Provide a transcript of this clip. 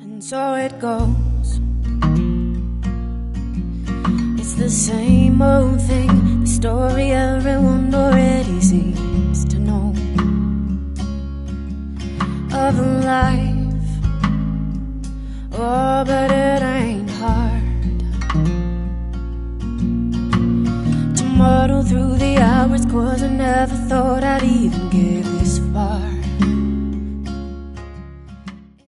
And so it goes. It's the same old thing, the story everyone already seems to know, of a life, oh, but it ain't hard to muddle through the hours, 'cause I never thought I'd even get this far.